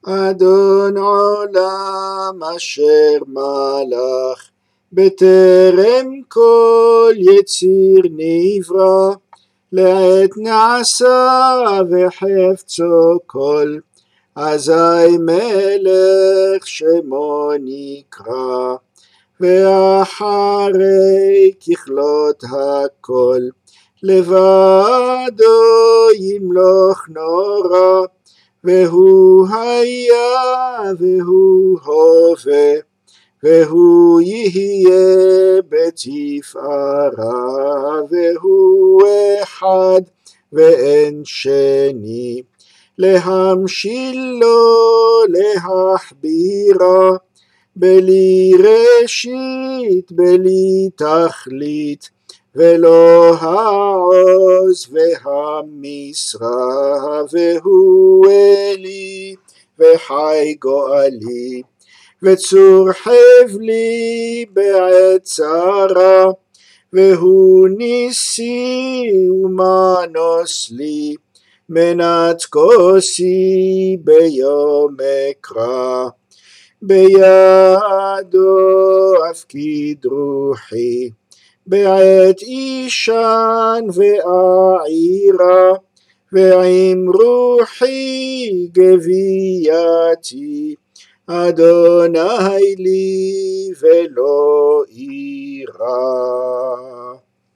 אדון עולם אשר מלך, בטרם כל יציר נברא, לעת נעשה וחפצו כל, אזי מלך שמו נקרא, ואחרי ככלות הכל, לבדו ימלוך נורא, והוא היה והוא הווה, והוא יהיה בתפארה, והוא אחד ואין שני, להמשילו להחבירה, בלי ראשית בלי תכלית, ולא העוז והמשרה, והוא אלי וחי גואלי, וצור חבלי בעת צרה, והוא ניסי ומנוס לי, מנת כוסי ביום אקרא, בידו אפקיד רוחי, בעת אישן ואעירה, ועם רוחי גווייתי, אדוני לי ולא אירא.